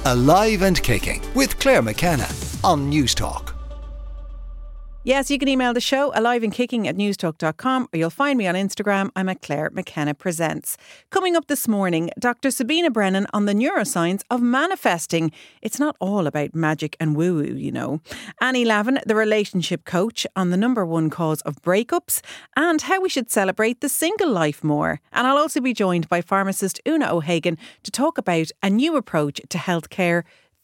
Alive and Kicking with Claire McKenna on Newstalk. Yes, you can email the show aliveandkicking@newstalk.com, or you'll find me on Instagram. I'm at Claire McKenna Presents. Coming up this morning, Dr. Sabina Brennan on the neuroscience of manifesting. It's not all about magic and woo-woo, you know. Annie Lavin, the relationship coach, on the number one cause of breakups and how we should celebrate the single life more. And I'll also be joined by pharmacist Una O'Hagan to talk about a new approach to healthcare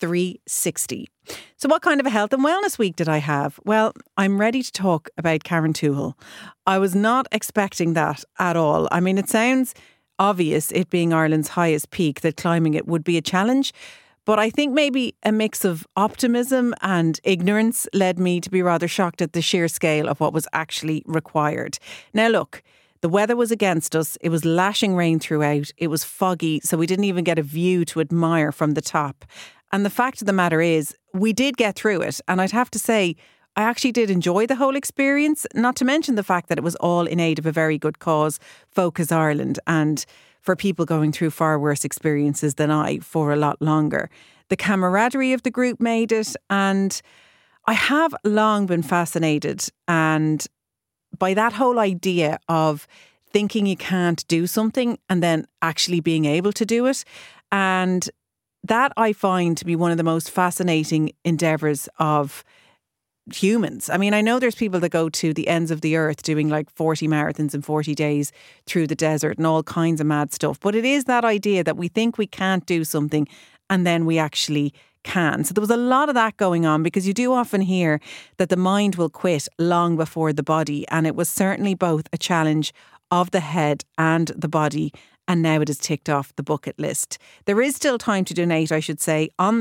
360. So what kind of a health and wellness week did I have? Well, I'm ready to talk about Carrauntoohil. I was not expecting that at all. I mean, it sounds obvious, it being Ireland's highest peak, that climbing it would be a challenge. But I think maybe a mix of optimism and ignorance led me to be rather shocked at the sheer scale of what was actually required. Now look, the weather was against us. It was lashing rain throughout. It was foggy, so we didn't even get a view to admire from the top. And the fact of the matter is, we did get through it. And I'd have to say, I actually did enjoy the whole experience, not to mention the fact that it was all in aid of a very good cause, Focus Ireland, and for people going through far worse experiences than I for a lot longer. The camaraderie of the group made it, and I have long been fascinated and by that whole idea of thinking you can't do something and then actually being able to do it. And that I find to be one of the most fascinating endeavours of humans. I mean, I know there's people that go to the ends of the earth doing like 40 marathons in 40 days through the desert and all kinds of mad stuff. But it is that idea that we think we can't do something and then we actually can. So there was a lot of that going on, because you do often hear that the mind will quit long before the body. And it was certainly both a challenge of the head and the body. And now it is ticked off the bucket list. There is still time to donate, I should say, on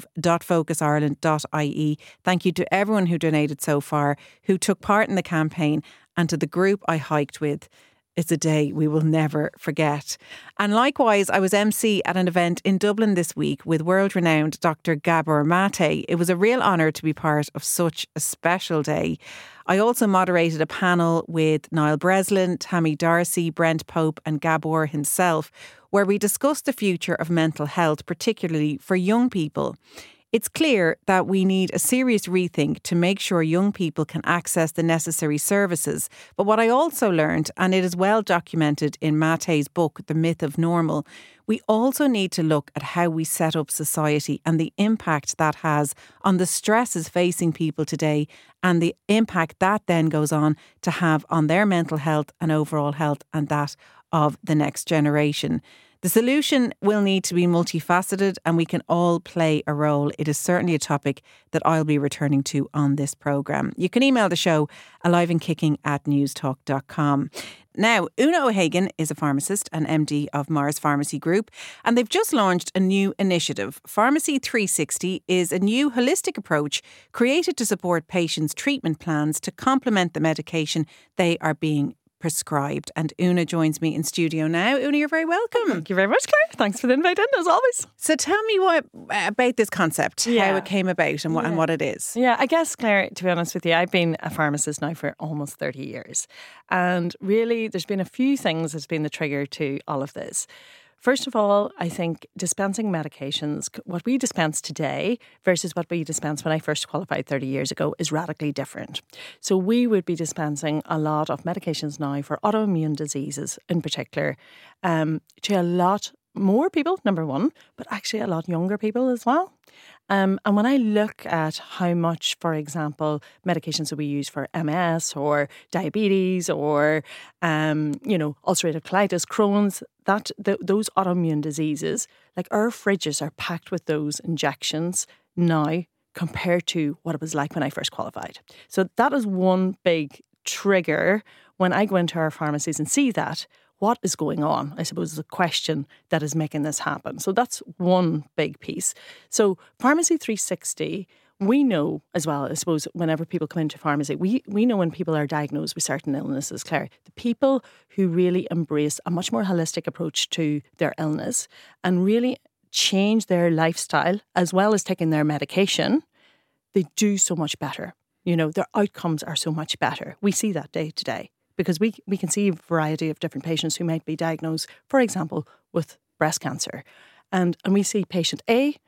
themove.focusIreland.ie. Thank you to everyone who donated so far, who took part in the campaign, and to the group I hiked with. It's a day we will never forget. And likewise, I was MC at an event in Dublin this week with world-renowned Dr. Gabor Mate. It was a real honour to be part of such a special day. I also moderated a panel with Niall Breslin, Tammy Darcy, Brent Pope and Gabor himself, where we discussed the future of mental health, particularly for young people. It's clear that we need a serious rethink to make sure young people can access the necessary services. But what I also learned, and it is well documented in Mate's book, The Myth of Normal, we also need to look at how we set up society and the impact that has on the stresses facing people today, and the impact that then goes on to have on their mental health and overall health and that of the next generation. The solution will need to be multifaceted, and we can all play a role. It is certainly a topic that I'll be returning to on this programme. You can email the show aliveandkicking@newstalk.com. Now, Una O'Hagan is a pharmacist and MD of Mars Pharmacy Group, and they've just launched a new initiative. Pharmacy 360 is a new holistic approach created to support patients' treatment plans to complement the medication they are being prescribed. And Una joins me in studio now. Una, you're very welcome. Thank you very much, Claire. Thanks for the invite in, as always. So tell me what about this concept, how it came about and what it is. Yeah, I guess, Claire, to be honest with you, I've been a pharmacist now for almost 30 years. And really, there's been a few things that's been the trigger to all of this. First of all, I think dispensing medications, what we dispense today versus what we dispensed when I first qualified 30 years ago, is radically different. So we would be dispensing a lot of medications now for autoimmune diseases in particular, to a lot more people, number one, but actually a lot younger people as well. And when I look at how much, for example, medications that we use for MS or diabetes or, ulcerative colitis, Crohn's, those autoimmune diseases, like our fridges are packed with those injections now compared to what it was like when I first qualified. So that is one big trigger when I go into our pharmacies and see that. What is going on, I suppose, is a question that is making this happen. So that's one big piece. So Pharmacy 360, we know as well, I suppose, whenever people come into pharmacy, we know when people are diagnosed with certain illnesses, Claire, the people who really embrace a much more holistic approach to their illness and really change their lifestyle as well as taking their medication, they do so much better. You know, their outcomes are so much better. We see that day to day. Because we can see a variety of different patients who might be diagnosed, for example, with breast cancer. And we see patient A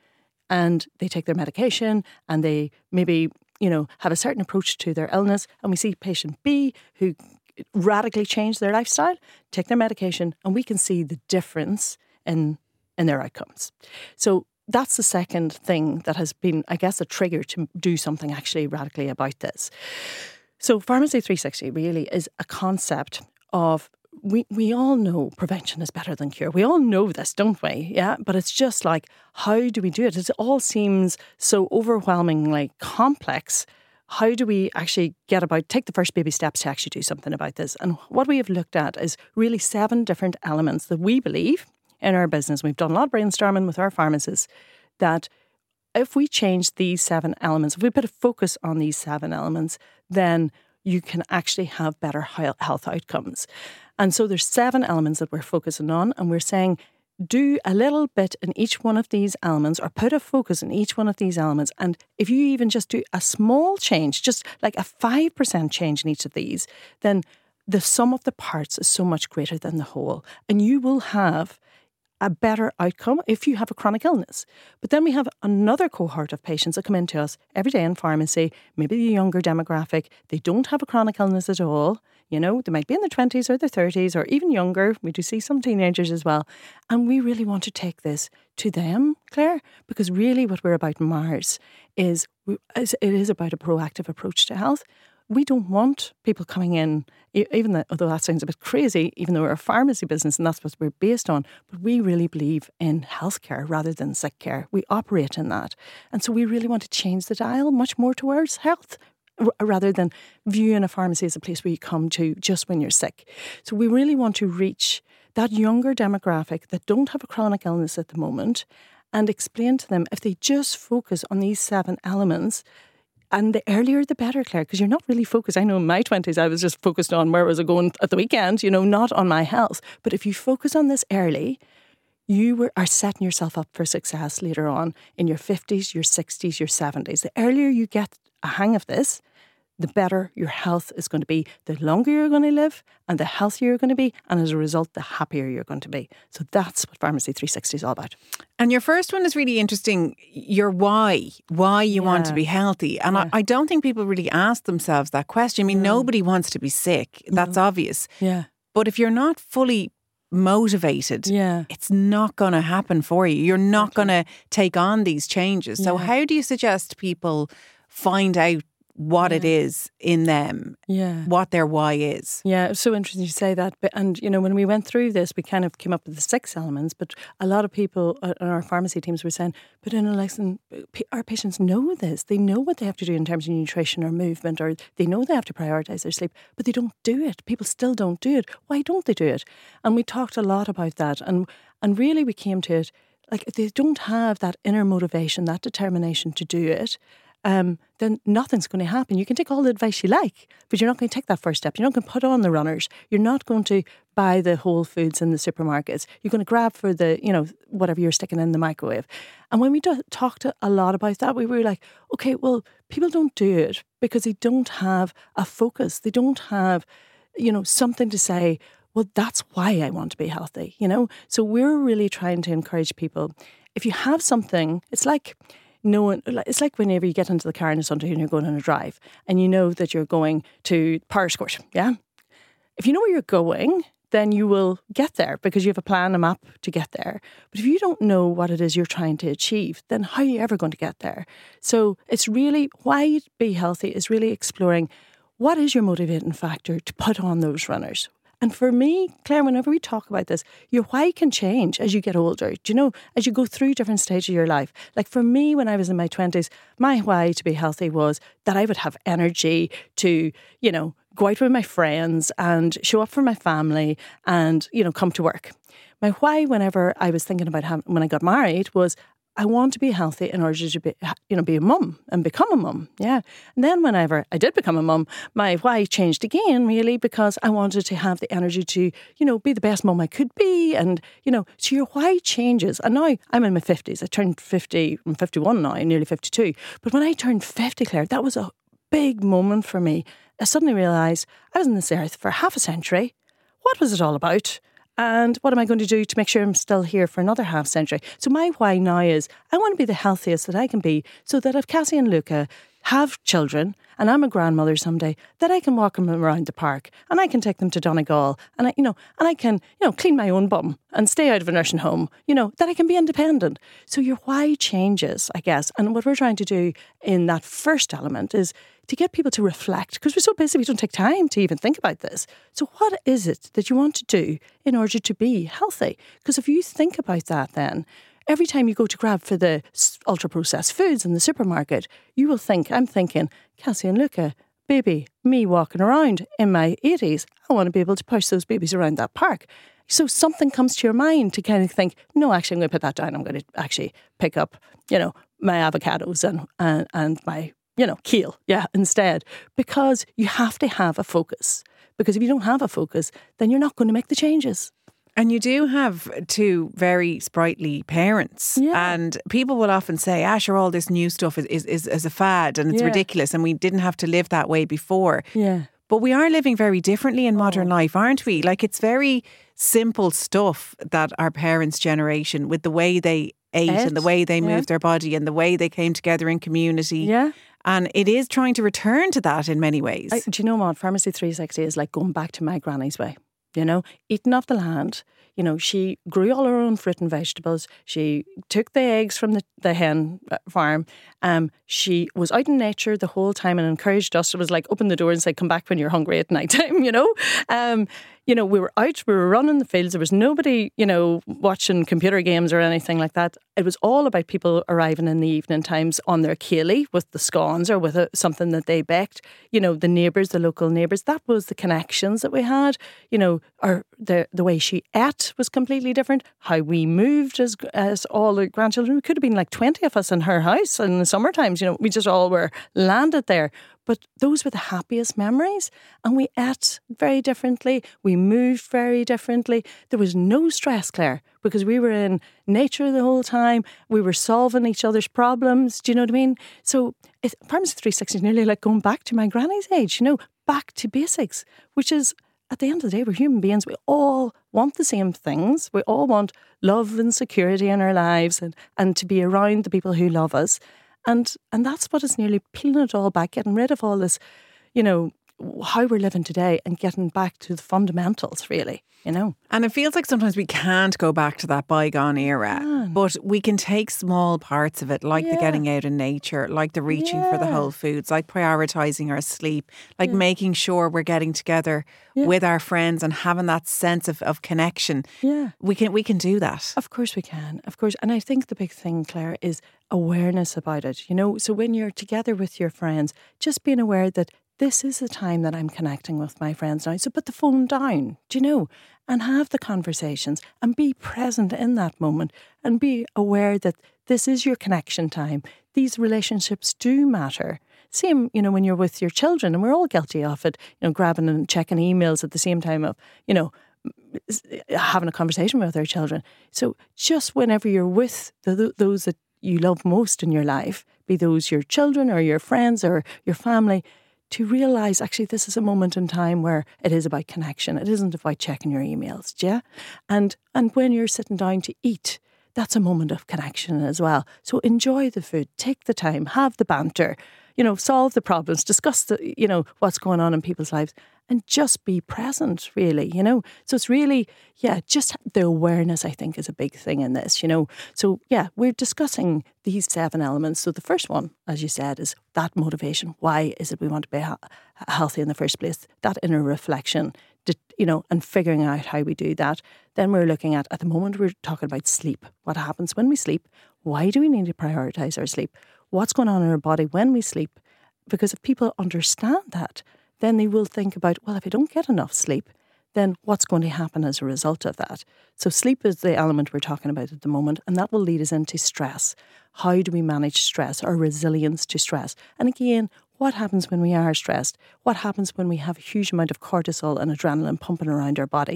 and they take their medication and they maybe, have a certain approach to their illness. And we see patient B who radically change their lifestyle, take their medication, and we can see the difference in their outcomes. So that's the second thing that has been, I guess, a trigger to do something actually radically about this. So Pharmacy 360 really is a concept of, we all know prevention is better than cure. We all know this, don't we? Yeah. But it's just like, how do we do it? It all seems so overwhelmingly complex. How do we actually take the first baby steps to actually do something about this? And what we have looked at is really 7 different elements that we believe in our business. We've done a lot of brainstorming with our pharmacists that if we change these 7 elements, if we put a focus on these 7 elements, then you can actually have better health outcomes. And so there's 7 elements that we're focusing on, and we're saying do a little bit in each one of these elements, or put a focus in each one of these elements. And if you even just do a small change, just like a 5% change in each of these, then the sum of the parts is so much greater than the whole. And you will have a better outcome if you have a chronic illness. But then we have another cohort of patients that come into us every day in pharmacy, maybe the younger demographic. They don't have a chronic illness at all. They might be in their 20s or their 30s or even younger. We do see some teenagers as well. And we really want to take this to them, Claire, because really what we're about in Mars is it is about a proactive approach to health. We don't want people coming in, although that sounds a bit crazy, even though we're a pharmacy business and that's what we're based on, but we really believe in healthcare rather than sick care. We operate in that. And so we really want to change the dial much more towards health, rather than viewing a pharmacy as a place where you come to just when you're sick. So we really want to reach that younger demographic that don't have a chronic illness at the moment and explain to them, if they just focus on these 7 elements, and the earlier the better, Claire, because you're not really focused. I know in my 20s I was just focused on where was I going at the weekend, not on my health. But if you focus on this early, you are setting yourself up for success later on in your 50s, your 60s, your 70s. The earlier you get a hang of this, the better your health is going to be, the longer you're going to live and the healthier you're going to be, and as a result, the happier you're going to be. So that's what Pharmacy 360 is all about. And your first one is really interesting, your why you want to be healthy. And I don't think people really ask themselves that question. I mean, nobody wants to be sick. That's obvious. Yeah. But if you're not fully motivated, it's not going to happen for you. You're not going to take on these changes. So how do you suggest people find out what it is in them, what their why is? Yeah, it's so interesting you say that. And, when we went through this, we kind of came up with the 6 elements, but a lot of people on our pharmacy teams were saying, but listen, our patients know this. They know what they have to do in terms of nutrition or movement, or they know they have to prioritise their sleep, but they don't do it. People still don't do it. Why don't they do it? And we talked a lot about that. And really we came to it, like, if they don't have that inner motivation, that determination to do it, then nothing's going to happen. You can take all the advice you like, but you're not going to take that first step. You're not going to put on the runners. You're not going to buy the Whole Foods in the supermarkets. You're going to grab for the, whatever you're sticking in the microwave. And when we talked a lot about that, we were like, okay, well, people don't do it because they don't have a focus. They don't have, something to say, well, that's why I want to be healthy, So we're really trying to encourage people. If you have something, it's like whenever you get into the car on a Sunday and you're going on a drive and you know that you're going to Powerscourt, yeah? If you know where you're going, then you will get there because you have a plan, a map to get there. But if you don't know what it is you're trying to achieve, then how are you ever going to get there? So it's really, why be healthy is really exploring what is your motivating factor to put on those runners. And for me, Claire, whenever we talk about this, your why can change as you get older. Do you know, as you go through different stages of your life? Like for me, when I was in my 20s, my why to be healthy was that I would have energy to, go out with my friends and show up for my family and, come to work. My why, whenever I was thinking about when I got married, was I want to be healthy in order to be a mum and become a mum. Yeah. And then whenever I did become a mum, my why changed again, really, because I wanted to have the energy to, be the best mum I could be. And, so your why changes. And now I'm in my 50s. I turned 50, I'm 51 now, nearly 52. But when I turned 50, Claire, that was a big moment for me. I suddenly realised I was on this earth for half a century. What was it all about? And what am I going to do to make sure I'm still here for another half century? So my why now is I want to be the healthiest that I can be, so that if Cassie and Luca have children and I'm a grandmother someday, that I can walk them around the park and I can take them to Donegal and I can clean my own bum and stay out of a nursing home, that I can be independent. So your why changes, I guess. And what we're trying to do in that first element is to get people to reflect, because we're so busy we don't take time to even think about this. So what is it that you want to do in order to be healthy? Because if you think about that then, every time you go to grab for the ultra-processed foods in the supermarket, you will think, I'm thinking, Cassie and Luca, baby, me walking around in my 80s, I want to be able to push those babies around that park. So something comes to your mind to kind of think, no, actually, I'm going to put that down. I'm going to actually pick up, my avocados and my, kale, instead. Because you have to have a focus. Because if you don't have a focus, then you're not going to make the changes. And you do have two very sprightly parents. Yeah. And people will often say, sure, all this new stuff is a fad and it's ridiculous and we didn't have to live that way before. Yeah. But we are living very differently in modern life, aren't we? Like, it's very simple stuff that our parents' generation, with the way they ate and the way they moved their body and the way they came together in community. Yeah. And it is trying to return to that in many ways. Do you know what? Pharmacy 360 is like going back to my granny's way. Eating off the land. She grew all her own fruit and vegetables. She took the eggs from the hen farm. She was out in nature the whole time and encouraged us. It was like, open the door and say, come back when you're hungry at night time, we were out, we were running the fields. There was nobody, watching computer games or anything like that. It was all about people arriving in the evening times on their ceilidh with the scones or with something that they baked. The neighbours, the local neighbours. That was the connections that we had. The way she ate was completely different. How we moved as all the grandchildren. We could have been like 20 of us in her house in the summer times. We just all were landed there. But those were the happiest memories. And we ate very differently. We moved very differently. There was no stress, Claire, because we were in nature the whole time. We were solving each other's problems. Do you know what I mean? So Pharmacy 360 is nearly like going back to my granny's age, back to basics, which is, at the end of the day, we're human beings. We all want the same things. We all want love and security in our lives and to be around the people who love us. And that's what is nearly peeling it all back, getting rid of all this, how we're living today and getting back to the fundamentals, really, And it feels like sometimes we can't go back to that bygone era, but we can take small parts of it, like the getting out in nature, like the reaching for the whole foods, like prioritising our sleep, like making sure we're getting together with our friends and having that sense of connection. Yeah. We can do that. Of course we can, of course. And I think the big thing, Claire, is awareness about it, So when you're together with your friends, just being aware that this is the time that I'm connecting with my friends now. So put the phone down, and have the conversations and be present in that moment and be aware that this is your connection time. These relationships do matter. Same, when you're with your children, and we're all guilty of it, grabbing and checking emails at the same time of, having a conversation with our children. So just whenever you're with those that you love most in your life, be those your children or your friends or your family, to realise actually this is a moment in time where it is about connection. It isn't about checking your emails, yeah? And when you're sitting down to eat, that's a moment of connection as well. So enjoy the food, take the time, have the banter, solve the problems, discuss what's going on in people's lives, and just be present, really, So it's really, just the awareness, I think, is a big thing in this, So, we're discussing these 7 elements. So the first one, as you said, is that motivation. Why is it we want to be healthy in the first place? That inner reflection, and figuring out how we do that. Then we're looking at the moment, we're talking about sleep. What happens when we sleep? Why do we need to prioritise our sleep? What's going on in our body when we sleep? Because if people understand that, then they will think about, well, if I don't get enough sleep, then what's going to happen as a result of that? So sleep is the element we're talking about at the moment, and that will lead us into stress. How do we manage stress, our resilience to stress? And again, what happens when we are stressed? What happens when we have a huge amount of cortisol and adrenaline pumping around our bodies?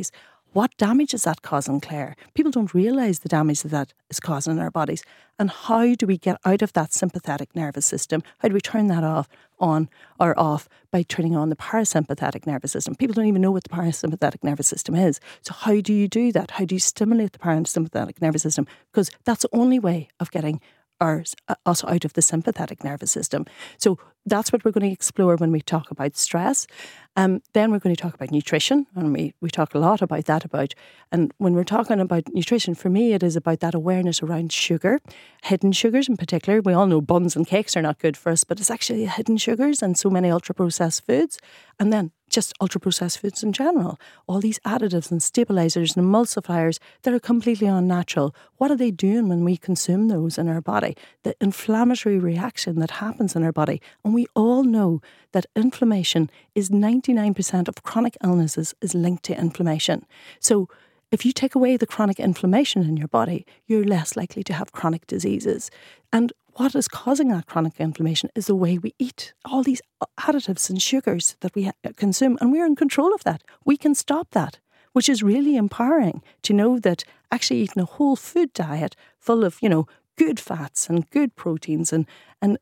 what damage is that causing, Claire? People don't realise the damage that is causing in our bodies. And how do we get out of that sympathetic nervous system? How do we turn that on or off by turning on the parasympathetic nervous system? People don't even know what the parasympathetic nervous system is. So how do you do that? How do you stimulate the parasympathetic nervous system? Because that's the only way of getting us out of the sympathetic nervous system. So that's what we're going to explore when we talk about stress. Then we're going to talk about nutrition, and we talk a lot about that. And when we're talking about nutrition, for me, it is about that awareness around sugar, hidden sugars in particular. We all know buns and cakes are not good for us, but it's actually hidden sugars and so many ultra-processed foods. And then just ultra-processed foods in general. All these additives and stabilisers and emulsifiers that are completely unnatural. What are they doing when we consume those in our body? The inflammatory reaction that happens in our body. And we all know that inflammation is 99% of chronic illnesses is linked to inflammation. So if you take away the chronic inflammation in your body, you're less likely to have chronic diseases. And what is causing that chronic inflammation is the way we eat. All these additives and sugars that we consume, and we're in control of that. We can stop that, which is really empowering to know that actually eating a whole food diet full of, good fats and good proteins and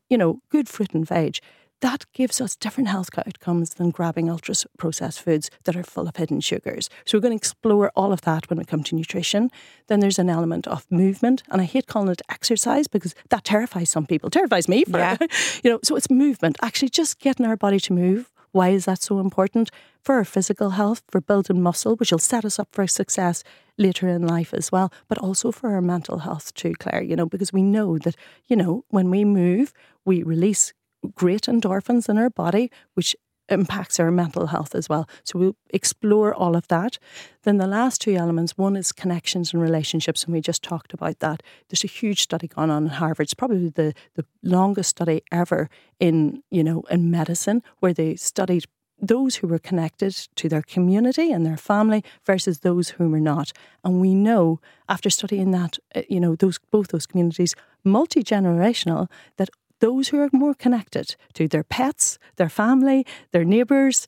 good fruit and veg, that gives us different health outcomes than grabbing ultra-processed foods that are full of hidden sugars. So we're going to explore all of that when we come to nutrition. Then there's an element of movement, and I hate calling it exercise because that terrifies some people. Terrifies me. So it's movement. Actually, just getting our body to move. Why is that so important? For our physical health, for building muscle, which will set us up for success later in life as well, but also for our mental health too, Claire, because we know that, when we move, we release great endorphins in our body, which impacts our mental health as well. So we'll explore all of that. Then the last two elements, one is connections and relationships, and we just talked about that. There's a huge study gone on in Harvard. It's probably the longest study ever in medicine, where they studied those who were connected to their community and their family versus those who were not. And we know, after studying that, both those communities, multi-generational, that those who are more connected to their pets, their family, their neighbours,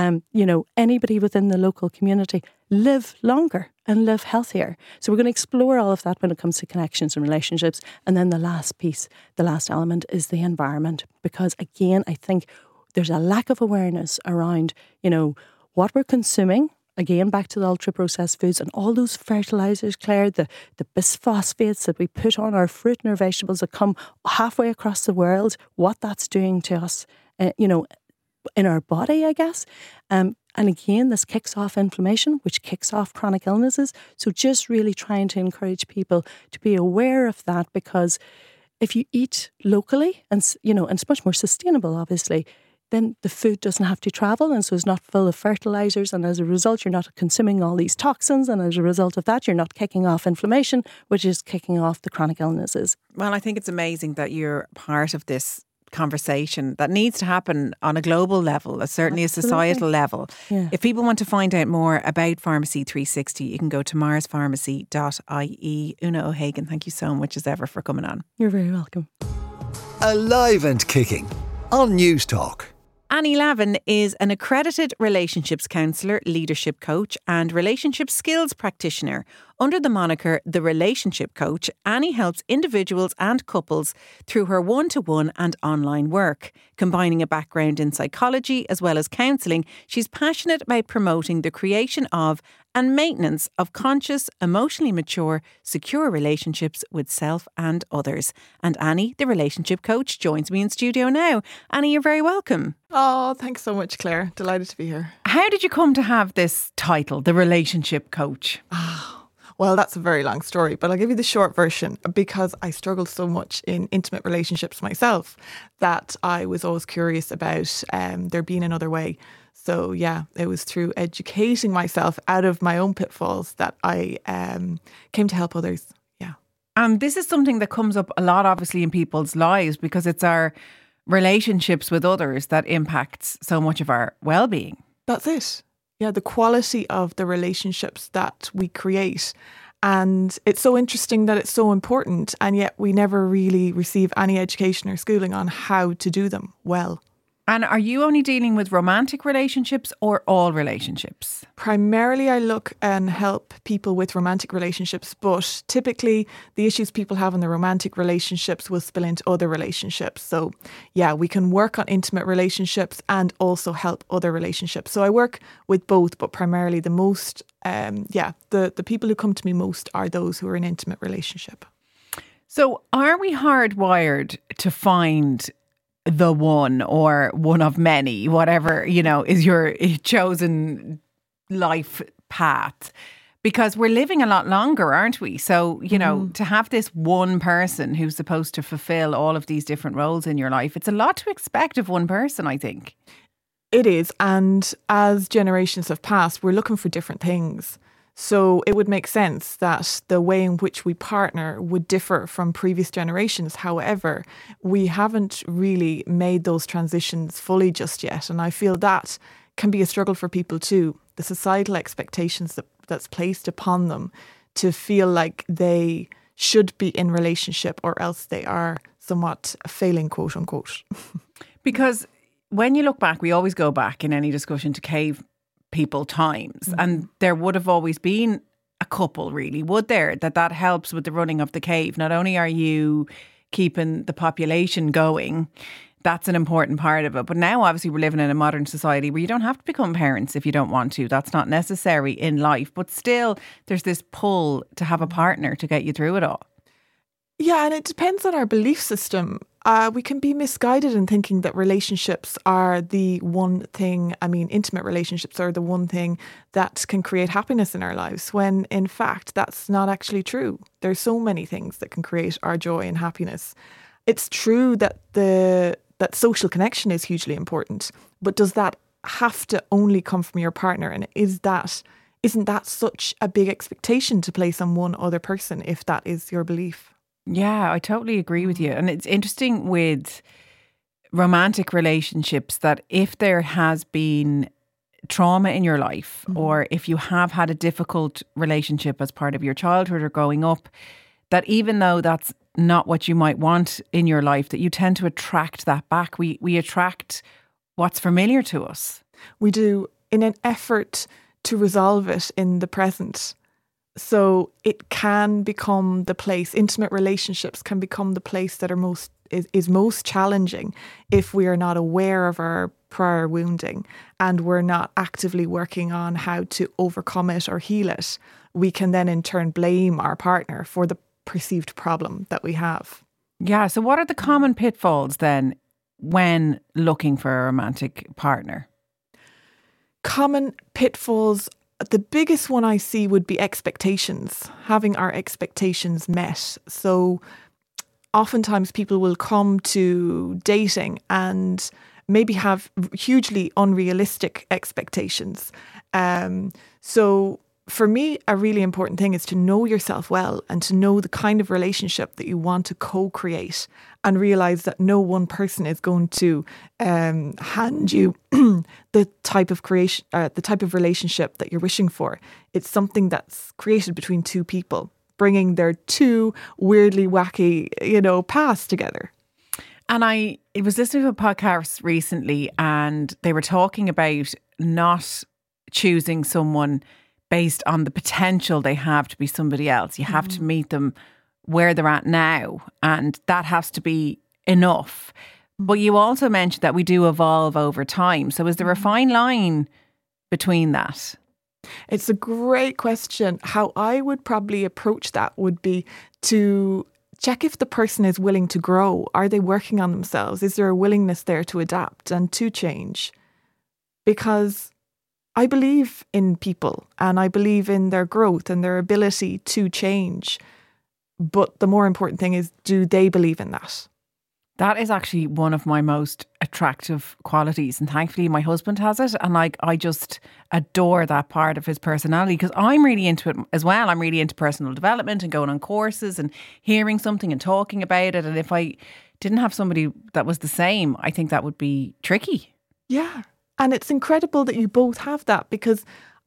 anybody within the local community, live longer and live healthier. So we're going to explore all of that when it comes to connections and relationships. And then the last piece, the last element is the environment. Because again, I think there's a lack of awareness around, what we're consuming. Again, back to the ultra-processed foods and all those fertilisers, Claire, the bisphosphates that we put on our fruit and our vegetables that come halfway across the world, what that's doing to us, in our body, I guess. And again, this kicks off inflammation, which kicks off chronic illnesses. So just really trying to encourage people to be aware of that, because if you eat locally and it's much more sustainable, obviously, then the food doesn't have to travel, and so it's not full of fertilisers, and as a result you're not consuming all these toxins, and as a result of that you're not kicking off inflammation, which is kicking off the chronic illnesses. Well, I think it's amazing that you're part of this conversation that needs to happen on a global level, certainly a societal level. Yeah. If people want to find out more about Pharmacy 360, you can go to marspharmacy.ie. Una O'Hagan, thank you so much as ever for coming on. You're very welcome. Alive and Kicking on News Talk. Annie Lavin is an accredited relationships counsellor, leadership coach and relationship skills practitioner. Under the moniker The Relationship Coach, Annie helps individuals and couples through her one-to-one and online work. Combining a background in psychology as well as counselling, she's passionate about promoting the creation of and maintenance of conscious, emotionally mature, secure relationships with self and others. And Annie, the relationship coach, joins me in studio now. Annie, you're very welcome. Oh, thanks so much, Claire. Delighted to be here. How did you come to have this title, the relationship coach? Well, that's a very long story, but I'll give you the short version, because I struggled so much in intimate relationships myself that I was always curious about there being another way. So yeah, it was through educating myself out of my own pitfalls that I came to help others. Yeah. And this is something that comes up a lot, obviously, in people's lives, because it's our relationships with others that impacts so much of our well-being. That's it. Yeah, the quality of the relationships that we create. And it's so interesting that it's so important, and yet we never really receive any education or schooling on how to do them well. And are you only dealing with romantic relationships or all relationships? Primarily, I look and help people with romantic relationships, but typically the issues people have in their romantic relationships will spill into other relationships. So yeah, we can work on intimate relationships and also help other relationships. So I work with both, but primarily the people who come to me most are those who are in an intimate relationship. So are we hardwired to find the one or one of many, whatever, is your chosen life path? Because we're living a lot longer, aren't we? So, to have this one person who's supposed to fulfill all of these different roles in your life, it's a lot to expect of one person, I think. It is. And as generations have passed, we're looking for different things. So it would make sense that the way in which we partner would differ from previous generations. However, we haven't really made those transitions fully just yet. And I feel that can be a struggle for people too. The societal expectations that's placed upon them to feel like they should be in relationship or else they are somewhat failing, quote unquote. Because when you look back, we always go back in any discussion to cave people times, and there would have always been a couple, really, would there, that helps with the running of the cave. Not only are you keeping the population going, that's an important part of it, but now obviously we're living in a modern society where you don't have to become parents if you don't want to. That's not necessary in life, but still there's this pull to have a partner to get you through it all. Yeah, and it depends on our belief system. We can be misguided in thinking that relationships are the one thing, intimate relationships are the one thing that can create happiness in our lives, when in fact that's not actually true. There's so many things that can create our joy and happiness. It's true that that social connection is hugely important, but does that have to only come from your partner? And isn't that such a big expectation to place on one other person if that is your belief? Yeah, I totally agree with you. And it's interesting with romantic relationships that if there has been trauma in your life, or if you have had a difficult relationship as part of your childhood or growing up, that even though that's not what you might want in your life, that you tend to attract that back. We attract what's familiar to us. We do, in an effort to resolve it in the present. So it can become the place, intimate relationships can become the place that are is most challenging if we are not aware of our prior wounding and we're not actively working on how to overcome it or heal it. We can then in turn blame our partner for the perceived problem that we have. Yeah, so what are the common pitfalls then when looking for a romantic partner? Common pitfalls. The biggest one I see would be expectations, having our expectations met. So oftentimes people will come to dating and maybe have hugely unrealistic expectations. So for me, a really important thing is to know yourself well and to know the kind of relationship that you want to co-create, and realise that no one person is going to hand you the type of relationship that you're wishing for. It's something that's created between two people, bringing their two weirdly wacky, paths together. And I was listening to a podcast recently, and they were talking about not choosing someone based on the potential they have to be somebody else. You have to meet them where they're at now, and that has to be enough. But you also mentioned that we do evolve over time. So is there a fine line between that? It's a great question. How I would probably approach that would be to check if the person is willing to grow. Are they working on themselves? Is there a willingness there to adapt and to change? Because I believe in people and I believe in their growth and their ability to change. But the more important thing is, do they believe in that? That is actually one of my most attractive qualities. And thankfully my husband has it. And I just adore that part of his personality, because I'm really into it as well. I'm really into personal development and going on courses and hearing something and talking about it. And if I didn't have somebody that was the same, I think that would be tricky. Yeah. And it's incredible that you both have that, because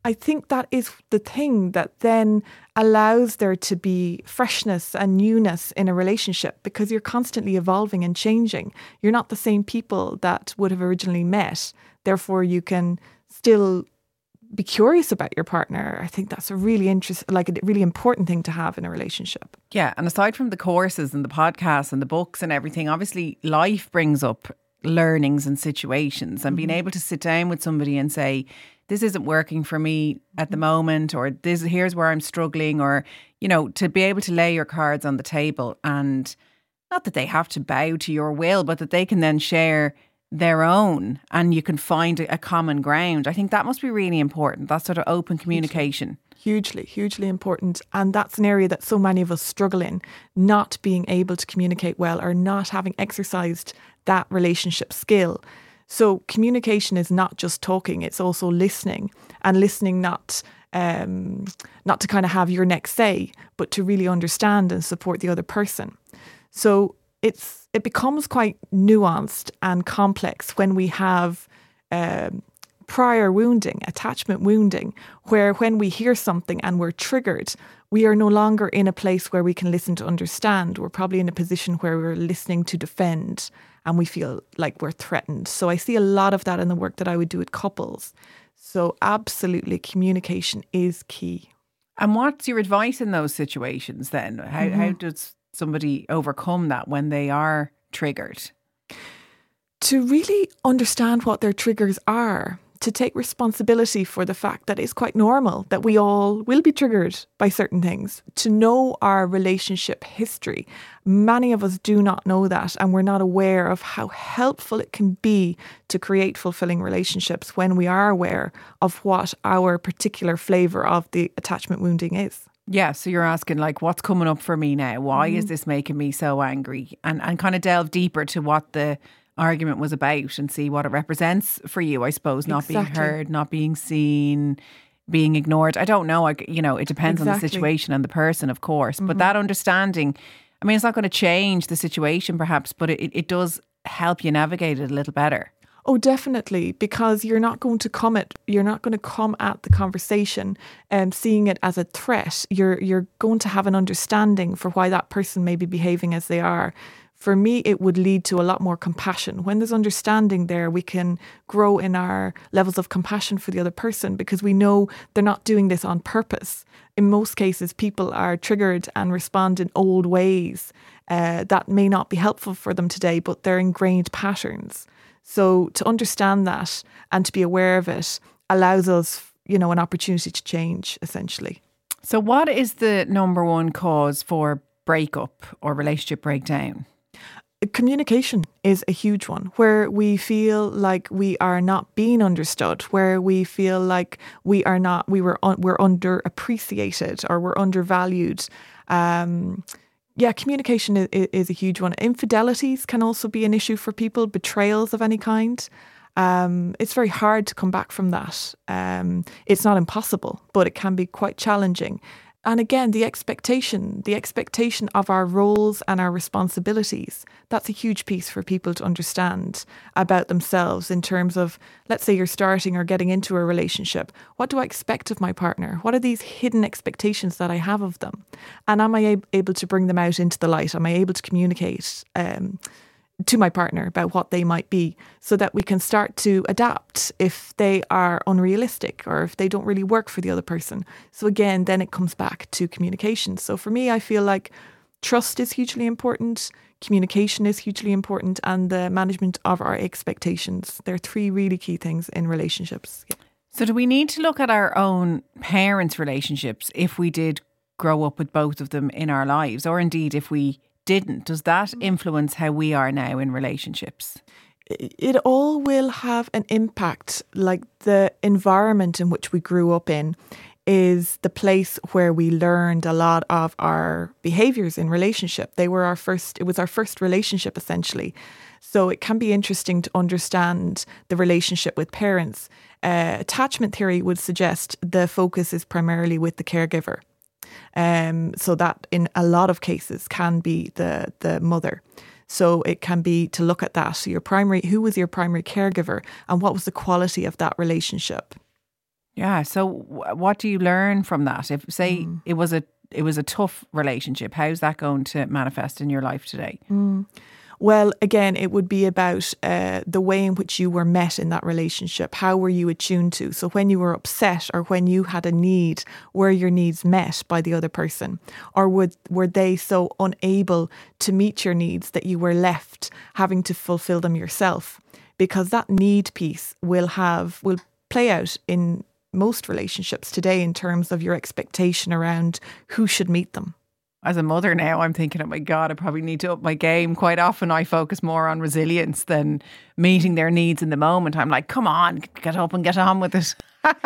I think that is the thing that then allows there to be freshness and newness in a relationship, because you're constantly evolving and changing. You're not the same people that would have originally met. Therefore, you can still be curious about your partner. I think that's a really really important thing to have in a relationship. Yeah, and aside from the courses and the podcasts and the books and everything, obviously life brings up learnings and situations, and being able to sit down with somebody and say, this isn't working for me at the moment, or here's where I'm struggling, or, you know, to be able to lay your cards on the table, and not that they have to bow to your will, but that they can then share their own and you can find a common ground. I think that must be really important, that sort of open communication. Hugely important. And that's an area that so many of us struggle in, not being able to communicate well or not having exercised that relationship skill. So communication is not just talking, it's also listening, and listening not to kind of have your next say, but to really understand and support the other person. So it becomes quite nuanced and complex when we have prior wounding, attachment wounding, where when we hear something and we're triggered, we are no longer in a place where we can listen to understand. We're probably in a position where we're listening to defend, and we feel like we're threatened. So I see a lot of that in the work that I would do with couples. So absolutely, communication is key. And what's your advice in those situations then? How does somebody overcome that when they are triggered? To really understand what their triggers are, to take responsibility for the fact that it's quite normal that we all will be triggered by certain things, to know our relationship history. Many of us do not know that, and we're not aware of how helpful it can be to create fulfilling relationships when we are aware of what our particular flavour of the attachment wounding is. Yeah, so you're asking, like, what's coming up for me now? Why is this making me so angry? And kind of delve deeper to what the argument was about and see what it represents for you, I suppose. Not being heard, not being seen, being ignored. I don't know. It depends on the situation and the person, of course. But that understanding, I mean, it's not going to change the situation perhaps, but it does help you navigate it a little better. Oh, definitely, because you're not going to come at the conversation seeing it as a threat. You're going to have an understanding for why that person may be behaving as they are. For me, it would lead to a lot more compassion. When there's understanding there, we can grow in our levels of compassion for the other person, because we know they're not doing this on purpose. In most cases, people are triggered and respond in old ways that may not be helpful for them today, but they're ingrained patterns. So to understand that and to be aware of it allows us, an opportunity to change, essentially. So what is the number one cause for breakup or relationship breakdown? Communication is a huge one, where we feel like we are not being understood, where we feel like we're underappreciated or we're undervalued. Communication is a huge one. Infidelities can also be an issue for people, betrayals of any kind. It's very hard to come back from that. It's not impossible, but it can be quite challenging. And again, the expectation of our roles and our responsibilities, that's a huge piece for people to understand about themselves in terms of, let's say you're starting or getting into a relationship. What do I expect of my partner? What are these hidden expectations that I have of them? And am I able to bring them out into the light? Am I able to communicate to my partner about what they might be, so that we can start to adapt if they are unrealistic or if they don't really work for the other person. So again, then it comes back to communication. So for me, I feel like trust is hugely important, communication is hugely important, and the management of our expectations. They're three really key things in relationships. Yeah. So do we need to look at our own parents' relationships if we did grow up with both of them in our lives, or indeed if we didn't? Does that influence how we are now in relationships? It all will have an impact. Like, the environment in which we grew up in is the place where we learned a lot of our behaviours in relationship. It was our first relationship, essentially. So it can be interesting to understand the relationship with parents. Attachment theory would suggest the focus is primarily with the caregiver. So that in a lot of cases can be the mother. So it can be to look at that. So who was your primary caregiver, and what was the quality of that relationship? Yeah. So what do you learn from that? If say it was a tough relationship, how's that going to manifest in your life today? Well, again, it would be about the way in which you were met in that relationship. How were you attuned to? So when you were upset or when you had a need, were your needs met by the other person? Or were they so unable to meet your needs that you were left having to fulfill them yourself? Because that need piece will play out in most relationships today in terms of your expectation around who should meet them. As a mother now, I'm thinking, oh my God, I probably need to up my game. Quite often I focus more on resilience than meeting their needs in the moment. I'm like, come on, get up and get on with it.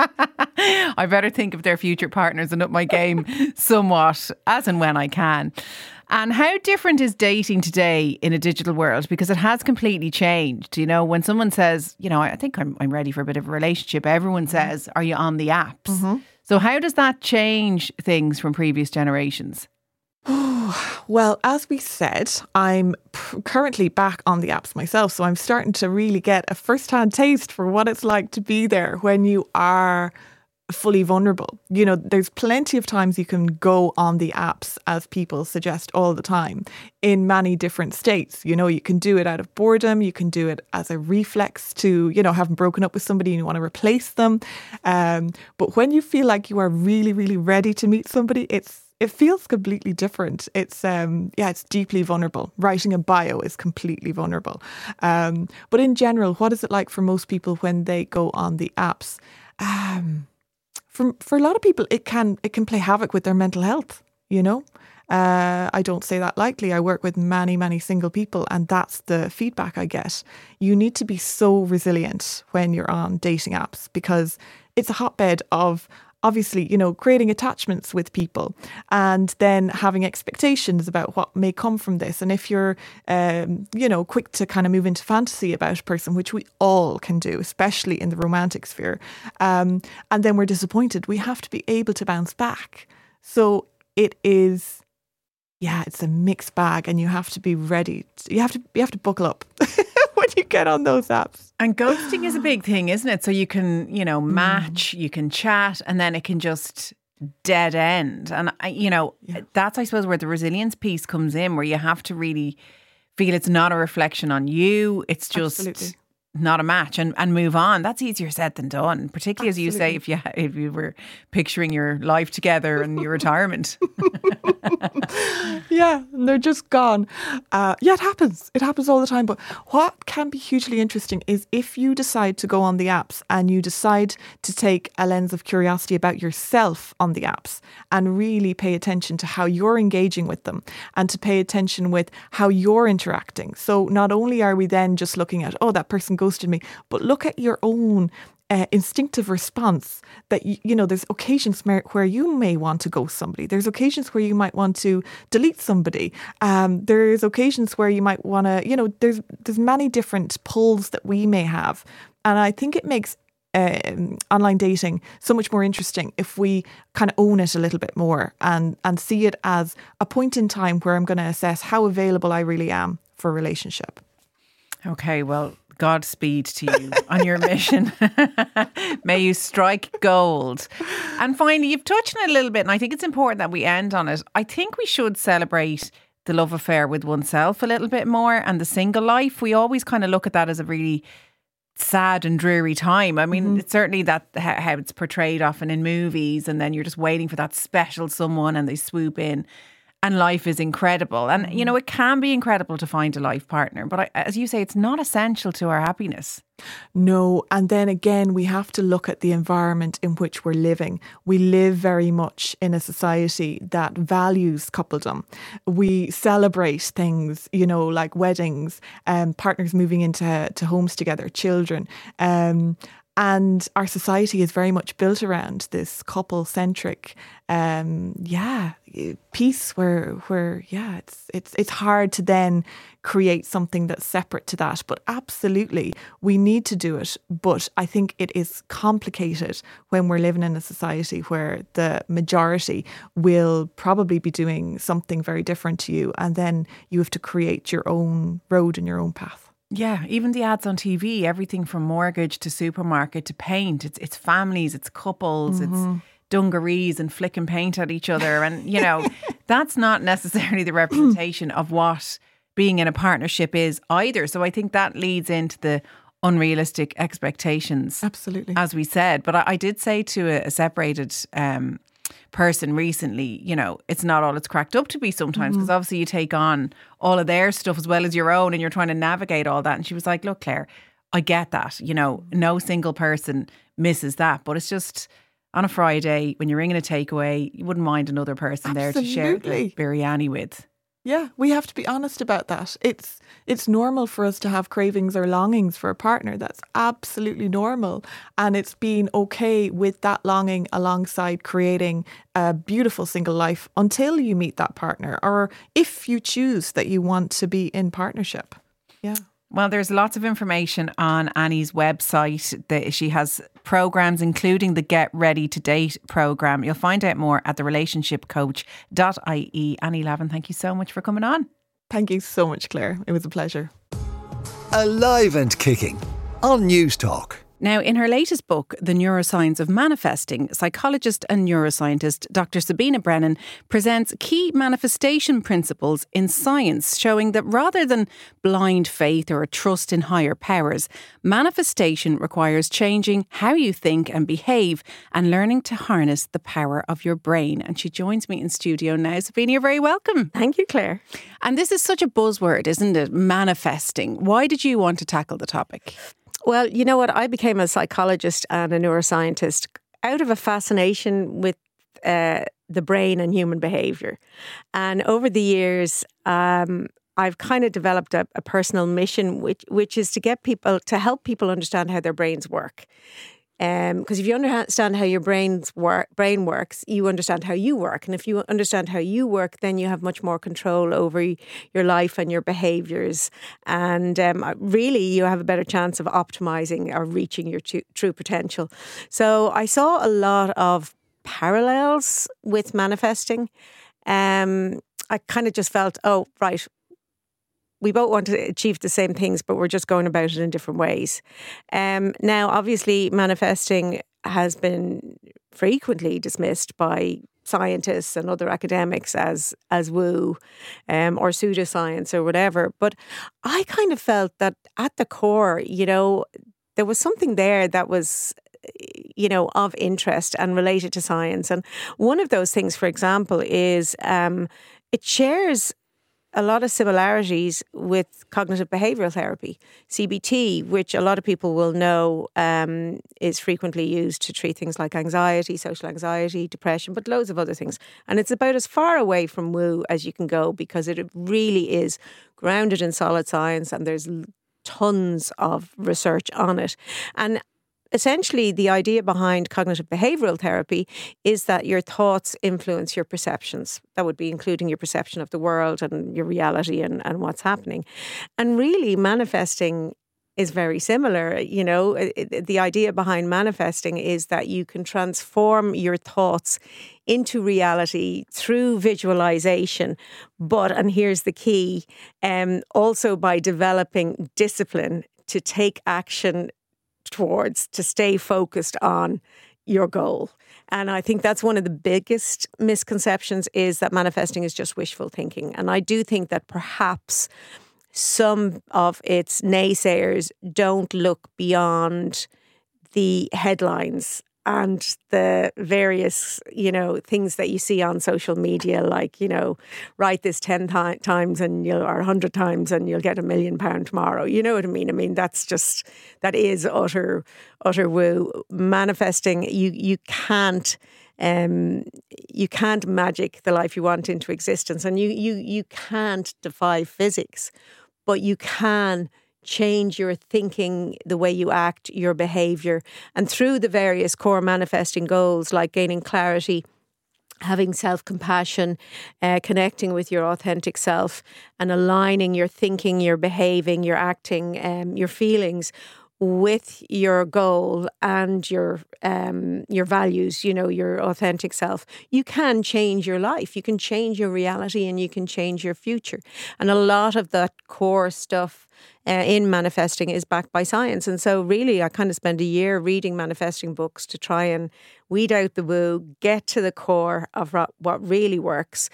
I better think of their future partners and up my game somewhat as and when I can. And how different is dating today in a digital world? Because it has completely changed. You know, when someone says, you know, I think I'm ready for a bit of a relationship, everyone says, are you on the apps? So how does that change things from previous generations? Well, as we said, I'm currently back on the apps myself. So I'm starting to really get a first-hand taste for what it's like to be there when you are fully vulnerable. You know, there's plenty of times you can go on the apps, as people suggest all the time, in many different states. You know, you can do it out of boredom. You can do it as a reflex to, you know, having broken up with somebody and you want to replace them. But when you feel like you are really, really ready to meet somebody, it feels completely different. It's it's deeply vulnerable. Writing a bio is completely vulnerable. But in general, what is it like for most people when they go on the apps? For a lot of people, it can play havoc with their mental health. You know, I don't say that lightly. I work with many, many single people, and that's the feedback I get. You need to be so resilient when you're on dating apps because it's a hotbed of, obviously, you know, creating attachments with people and then having expectations about what may come from this. And if you're, quick to kind of move into fantasy about a person, which we all can do, especially in the romantic sphere, and then we're disappointed, we have to be able to bounce back. So it is, it's a mixed bag and you have to be ready. You have to buckle up when you get on those apps. And ghosting is a big thing, isn't it? So you can, you know, match, you can chat, and then it can just dead end. And, that's, I suppose, where the resilience piece comes in, where you have to really feel it's not a reflection on you. It's just Absolutely. not a match and move on. That's easier said than done, particularly as you say, if you were picturing your life together and your retirement. Yeah, and they're just gone. It happens. It happens all the time. But what can be hugely interesting is if you decide to go on the apps and you decide to take a lens of curiosity about yourself on the apps and really pay attention to how you're engaging with them and to pay attention with how you're interacting. So not only are we then just looking at, oh, that person ghosted me, but look at your own instinctive response that, there's occasions where you may want to ghost somebody. There's occasions where you might want to delete somebody. There's occasions where you might want to, there's many different pulls that we may have. And I think it makes online dating so much more interesting if we kind of own it a little bit more and see it as a point in time where I'm going to assess how available I really am for a relationship. Okay, well, Godspeed to you on your mission. May you strike gold. And finally, you've touched on it a little bit, and I think it's important that we end on it. I think we should celebrate the love affair with oneself a little bit more and the single life. We always kind of look at that as a really sad and dreary time. I mean, it's certainly that how it's portrayed often in movies, and then you're just waiting for that special someone and they swoop in. And life is incredible. And, it can be incredible to find a life partner. But as you say, it's not essential to our happiness. No. And then again, we have to look at the environment in which we're living. We live very much in a society that values coupledom. We celebrate things, like weddings, partners moving into homes together, children. And our society is very much built around this couple-centric, piece where it's hard to then create something that's separate to that. But absolutely, we need to do it. But I think it is complicated when we're living in a society where the majority will probably be doing something very different to you, and then you have to create your own road and your own path. Yeah, even the ads on TV, everything from mortgage to supermarket to paint. It's families, it's couples, it's dungarees and flicking paint at each other. And, you know, that's not necessarily the representation of what being in a partnership is either. So I think that leads into the unrealistic expectations. Absolutely. As we said. But I did say to a separated person recently, you know, it's not all it's cracked up to be sometimes, because obviously you take on all of their stuff as well as your own and you're trying to navigate all that. And she was like, look, Claire, I get that, you know, no single person misses that, but it's just on a Friday when you're ringing a takeaway, you wouldn't mind another person there to share the biryani with. Yeah, we have to be honest about that. It's normal for us to have cravings or longings for a partner. That's absolutely normal. And it's being okay with that longing alongside creating a beautiful single life until you meet that partner, or if you choose that you want to be in partnership. Yeah. Well, there's lots of information on Annie's website. She has programs, including the Get Ready to Date program. You'll find out more at therelationshipcoach.ie. Annie Lavin, thank you so much for coming on. Thank you so much, Claire. It was a pleasure. Alive and Kicking on News Talk. Now, in her latest book, The Neuroscience of Manifesting, psychologist and neuroscientist Dr. Sabina Brennan presents key manifestation principles in science, showing that rather than blind faith or a trust in higher powers, manifestation requires changing how you think and behave and learning to harness the power of your brain. And she joins me in studio now. Sabina, you're very welcome. Thank you, Claire. And this is such a buzzword, isn't it? Manifesting. Why did you want to tackle the topic? Well, you know what? I became a psychologist and a neuroscientist out of a fascination with the brain and human behaviour. And over the years, I've kind of developed a personal mission, which is to get people, to help people understand how their brains work. Because if you understand how your brain works, you understand how you work. And if you understand how you work, then you have much more control over your life and your behaviours. And really, you have a better chance of optimising or reaching your true potential. So I saw a lot of parallels with manifesting. I kind of just felt, oh, right, we both want to achieve the same things, but we're just going about it in different ways. Now, obviously, manifesting has been frequently dismissed by scientists and other academics as woo or pseudoscience or whatever. But I kind of felt that at the core, you know, there was something there that was, you know, of interest and related to science. And one of those things, for example, is it shares a lot of similarities with cognitive behavioural therapy, CBT, which a lot of people will know is frequently used to treat things like anxiety, social anxiety, depression, but loads of other things. And it's about as far away from woo as you can go, because it really is grounded in solid science and there's tons of research on it. And essentially, the idea behind cognitive behavioural therapy is that your thoughts influence your perceptions. That would be including your perception of the world and your reality and what's happening. And really, manifesting is very similar. You know, the idea behind manifesting is that you can transform your thoughts into reality through visualization. But, and here's the key, also by developing discipline to take action to stay focused on your goal. And I think that's one of the biggest misconceptions, is that manifesting is just wishful thinking. And I do think that perhaps some of its naysayers don't look beyond the headlines and the various, you know, things that you see on social media, like, you know, write this 10 times and or 100 times and you'll get £1 million tomorrow. You know what I mean? I mean, that is utter woo. Manifesting, you can't magic the life you want into existence, and you can't defy physics, but you can change your thinking, the way you act, your behaviour. And through the various core manifesting goals, like gaining clarity, having self-compassion, connecting with your authentic self, and aligning your thinking, your behaving, your acting, your feelings with your goal and your values, you know, your authentic self, you can change your life. You can change your reality and you can change your future. And a lot of that core stuff in manifesting is backed by science. And so really I kind of spend a year reading manifesting books to try and weed out the woo, get to the core of what really works.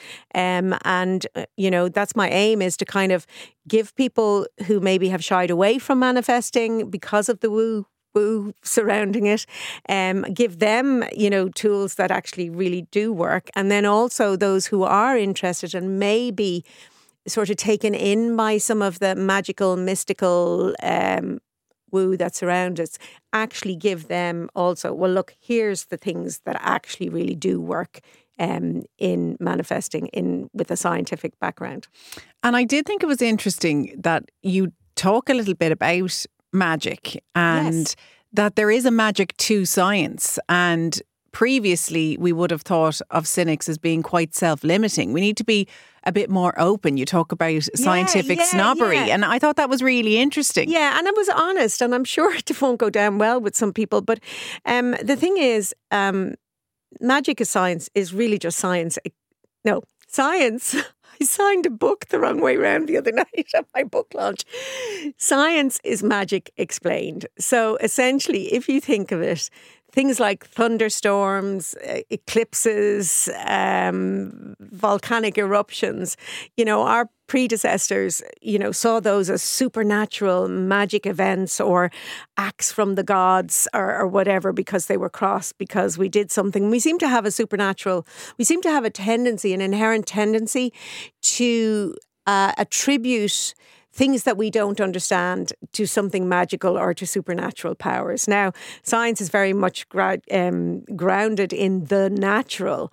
That's my aim, is to kind of give people who maybe have shied away from manifesting because of the woo surrounding it, give them, tools that actually really do work. And then also those who are interested and maybe sort of taken in by some of the magical, mystical woo that's around us, actually give them also, well, look, here's the things that actually really do work in manifesting with a scientific background. And I did think it was interesting that you talk a little bit about magic and that there is a magic to science. And previously we would have thought of cynics as being quite self-limiting. We need to be a bit more open. You talk about scientific snobbery, and I thought that was really interesting. Yeah, and I was honest, and I'm sure it won't go down well with some people. But the thing is, magic is science is really just science. No, science. I signed a book the wrong way around the other night at my book launch. Science is magic explained. So essentially, if you think of it, things like thunderstorms, eclipses, volcanic eruptions, our predecessors, saw those as supernatural magic events or acts from the gods or whatever, because they were crossed, because we did something. We seem to have a tendency, an inherent tendency to attribute things that we don't understand to something magical or to supernatural powers. Now, science is very much grounded in the natural.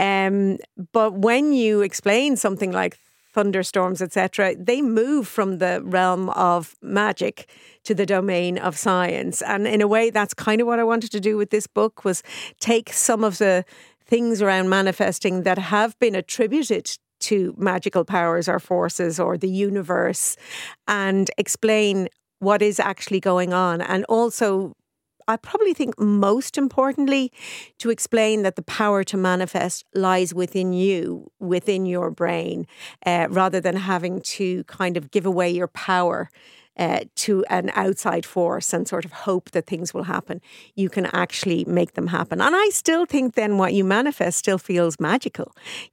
But when you explain something like thunderstorms, etc., they move from the realm of magic to the domain of science. And in a way, that's kind of what I wanted to do with this book, was take some of the things around manifesting that have been attributed to magical powers or forces or the universe, and explain what is actually going on. And also, I probably think most importantly, to explain that the power to manifest lies within you, within your brain, rather than having to kind of give away your power to an outside force and sort of hope that things will happen. You can actually make them happen. And I still think then what you manifest still feels magical.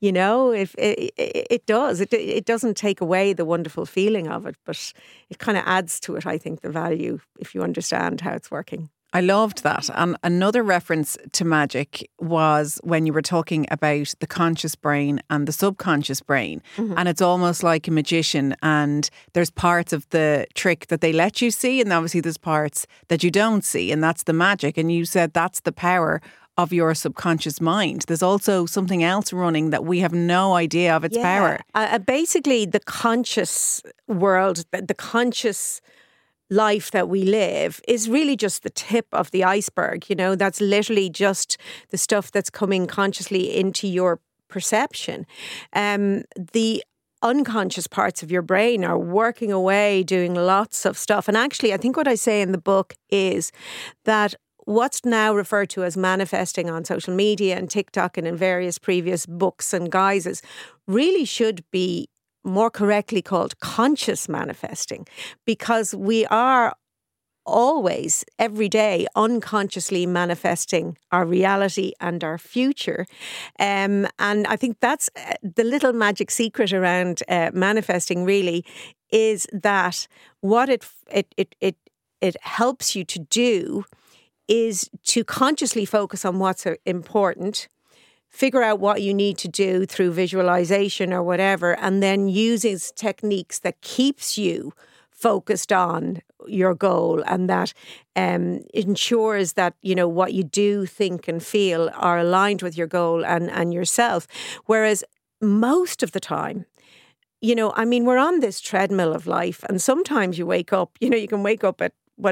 If it does. It doesn't take away the wonderful feeling of it, but it kind of adds to it, I think, the value, if you understand how it's working. I loved that. And another reference to magic was when you were talking about the conscious brain and the subconscious brain. Mm-hmm. And it's almost like a magician, and there's parts of the trick that they let you see, and obviously there's parts that you don't see, and that's the magic. And you said that's the power of your subconscious mind. There's also something else running that we have no idea of its power. Basically, the conscious world, the conscious life that we live is really just the tip of the iceberg. That's literally just the stuff that's coming consciously into your perception. The unconscious parts of your brain are working away, doing lots of stuff. And actually, I think what I say in the book is that what's now referred to as manifesting on social media and TikTok and in various previous books and guises really should be more correctly called conscious manifesting, because we are always, every day, unconsciously manifesting our reality and our future. And I think that's the little magic secret around manifesting, really, is that what it helps you to do is to consciously focus on what's important, figure out what you need to do through visualization or whatever, and then uses techniques that keeps you focused on your goal, and that ensures that, what you do, think and feel are aligned with your goal and yourself. Whereas most of the time, we're on this treadmill of life, and sometimes you wake up, you can wake up at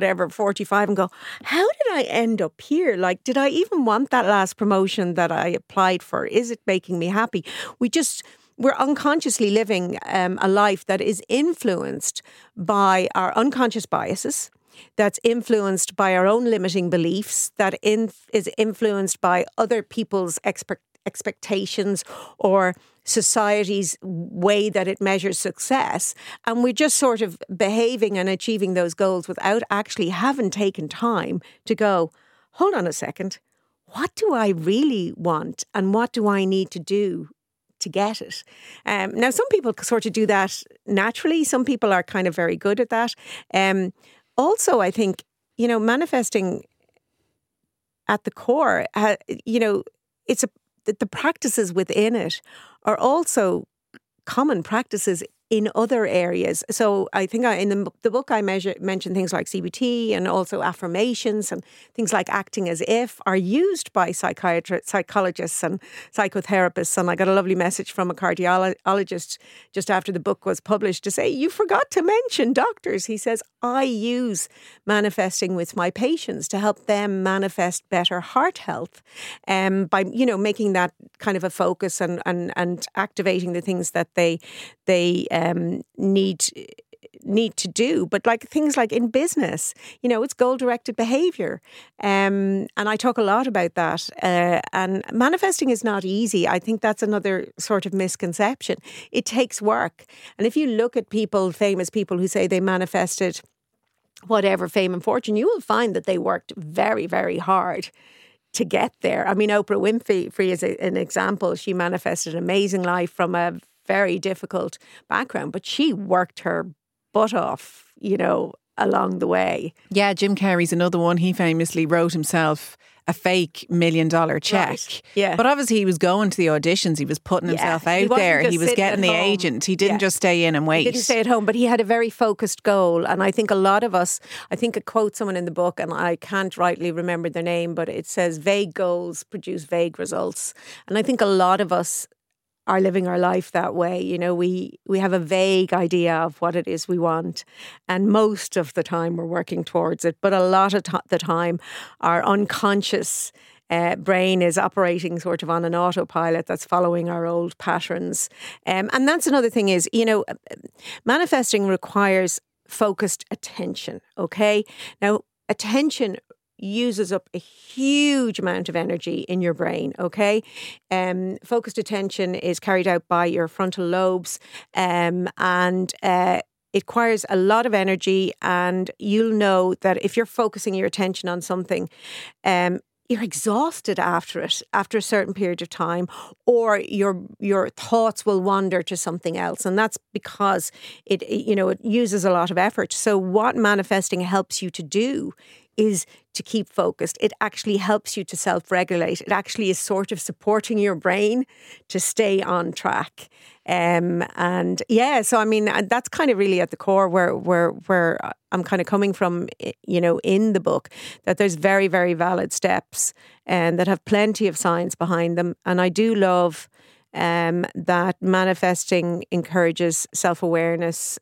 45 and go, how did I end up here? Like, did I even want that last promotion that I applied for? Is it making me happy? We're unconsciously living a life that is influenced by our unconscious biases, that's influenced by our own limiting beliefs, that is influenced by other people's expectations or society's way that it measures success. And we're just sort of behaving and achieving those goals without actually having taken time to go, hold on a second, what do I really want and what do I need to do to get it? Now, some people sort of do that naturally. Some people are kind of very good at that. Also, I think, manifesting at the core, it's the practices within it are also common practices in other areas. So I think in the book I mentioned things like CBT and also affirmations and things like acting as if are used by psychologists and psychotherapists. And I got a lovely message from a cardiologist just after the book was published to say, you forgot to mention doctors. He says, I use manifesting with my patients to help them manifest better heart health by, making that kind of a focus and activating the things that they need to do. But like things like in business, it's goal-directed behaviour. And I talk a lot about that. And manifesting is not easy. I think that's another sort of misconception. It takes work. And if you look at famous people who say they manifested whatever fame and fortune, you will find that they worked very, very hard to get there. I mean, Oprah Winfrey is an example. She manifested an amazing life from a very difficult background, but she worked her butt off, along the way. Yeah, Jim Carrey's another one. He famously wrote himself a fake $1 million check. Right. Yeah. But obviously he was going to the auditions. He was putting himself out there. He was getting the agent. He didn't just stay in and wait. He didn't stay at home, but he had a very focused goal. And I think a lot of us, I quote someone in the book, and I can't rightly remember their name, but it says vague goals produce vague results. And I think a lot of us are living our life that way. We have a vague idea of what it is we want, and most of the time we're working towards it. But a lot of the time, our unconscious brain is operating sort of on an autopilot that's following our old patterns. And that's another thing is, manifesting requires focused attention. Okay, now attention uses up a huge amount of energy in your brain, okay? Focused attention is carried out by your frontal lobes and it requires a lot of energy, and you'll know that if you're focusing your attention on something, you're exhausted after a certain period of time, or your thoughts will wander to something else, and that's because it uses a lot of effort. So what manifesting helps you to do is to keep focused. It actually helps you to self-regulate. It actually is sort of supporting your brain to stay on track. So I mean, that's kind of really at the core where I'm kind of coming from, in the book, that there's very, very valid steps and that have plenty of science behind them. And I do love that manifesting encourages self-awareness,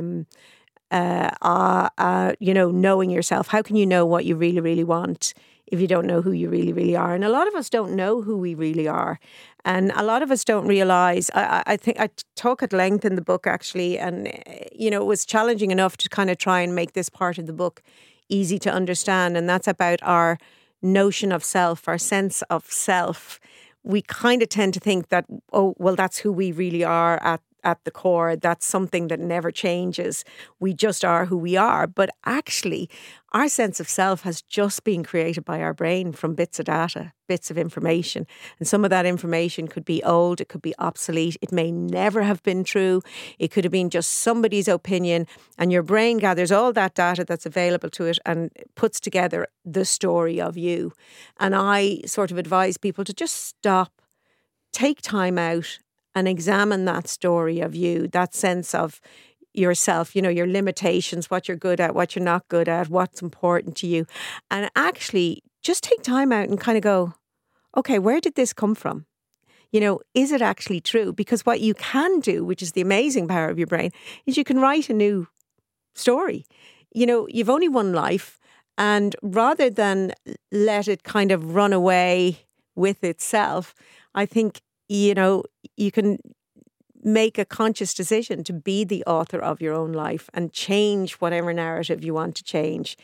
knowing yourself. How can you know what you really, really want if you don't know who you really, really are? And a lot of us don't know who we really are. And a lot of us don't realise, I think I talk at length in the book actually, and, it was challenging enough to kind of try and make this part of the book easy to understand. And that's about our notion of self, our sense of self. We kind of tend to think that, that's who we really are at the core. That's something that never changes. We just are who we are. But actually, our sense of self has just been created by our brain from bits of data, bits of information. And some of that information could be old, it could be obsolete, it may never have been true, it could have been just somebody's opinion. And your brain gathers all that data that's available to it and puts together the story of you. And I sort of advise people to just stop, take time out, and examine that story of you, that sense of yourself, your limitations, what you're good at, what you're not good at, what's important to you. And actually just take time out and kind of go, okay, where did this come from? Is it actually true? Because what you can do, which is the amazing power of your brain, is you can write a new story. You've only one life, and rather than let it kind of run away with itself, I think you can make a conscious decision to be the author of your own life and change whatever narrative you want to change,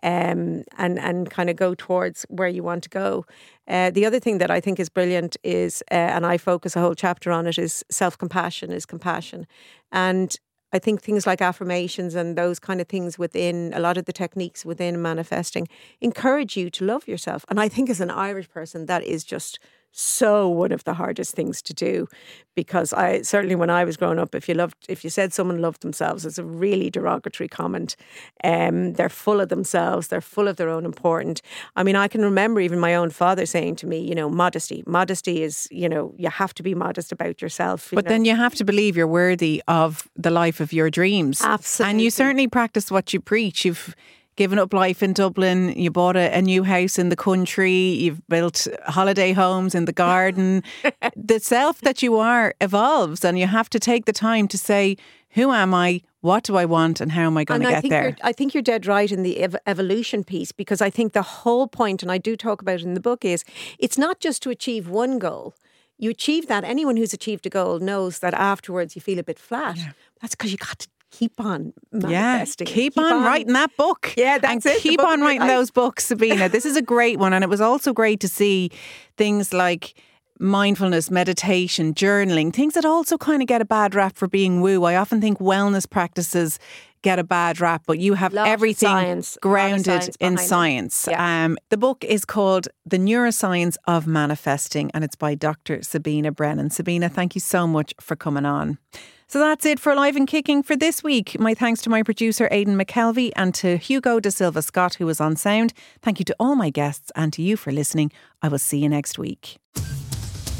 and kind of go towards where you want to go. The other thing that I think is brilliant is, and I focus a whole chapter on it, is self-compassion is compassion. And I think things like affirmations and those kind of things within a lot of the techniques within manifesting encourage you to love yourself. And I think as an Irish person, that is just so one of the hardest things to do, because I certainly, when I was growing up, if you said someone loved themselves, it's a really derogatory comment. They're full of themselves. They're full of their own importance. I mean, I can remember even my own father saying to me, modesty is, you have to be modest about yourself. But then you have to believe you're worthy of the life of your dreams. Absolutely. And you certainly practice what you preach. You've given up life in Dublin, you bought a new house in the country, you've built holiday homes in the garden. The self that you are evolves, and you have to take the time to say, who am I, what do I want, and how am I going to get there? I think you're dead right in the evolution piece, because I think the whole point, and I do talk about it in the book, is it's not just to achieve one goal. You achieve that. Anyone who's achieved a goal knows that afterwards you feel a bit flat. Yeah. That's because you got to keep on manifesting. Yeah, keep on writing that book. Yeah, that's and it. Keep on writing those books, Sabina. This is a great one. And it was also great to see things like mindfulness, meditation, journaling, things that also kind of get a bad rap for being woo. I often think wellness practices get a bad rap, but you have everything grounded in science. Yeah. The book is called The Neuroscience of Manifesting, and it's by Dr. Sabina Brennan. Sabina, thank you so much for coming on. So that's it for Alive and Kicking for this week. My thanks to my producer Aidan McKelvey and to Hugo De Silva Scott, who was on sound. Thank you to all my guests and to you for listening. I will see you next week.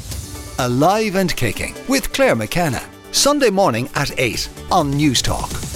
Alive and Kicking with Claire McKenna. Sunday morning at 8 on News Talk.